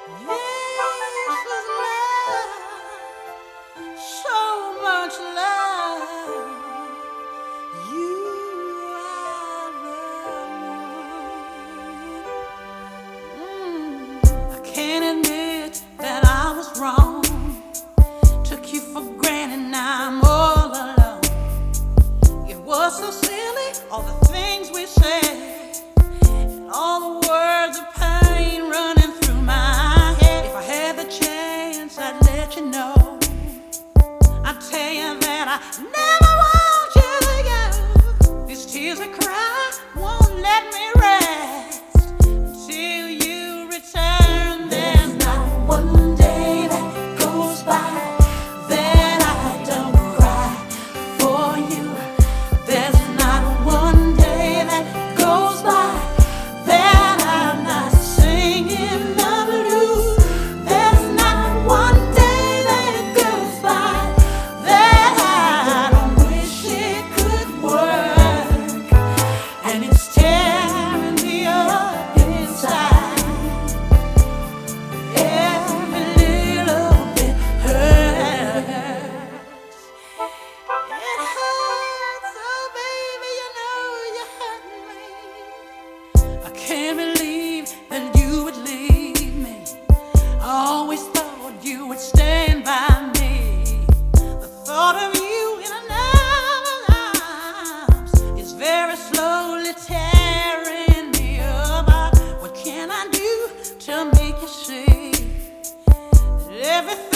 This is love, so much love. You are the one. I can't admit that I was wrong. Took you for granted, now I'm all alone. It was so silly, all the things we said, and all the words of pain running through my head. If I had the chance, I'd let you know. I'd tell you that I never want you to go. These tears I cry won't let me rest until you return. There's not one day that goes by that I don't cry for you. There's not one day that goes by that I'm not singing the blues. There's not one day that goes by that I don't wish it could work. And it's tearing me up inside. Every little bit hurts. It hurts, oh baby, you know you hurt me. I can't believe that you would leave me. I always thought you would stand by me. The thought of you in another arms is very slowly tearing me apart. What can I do to make you see that everything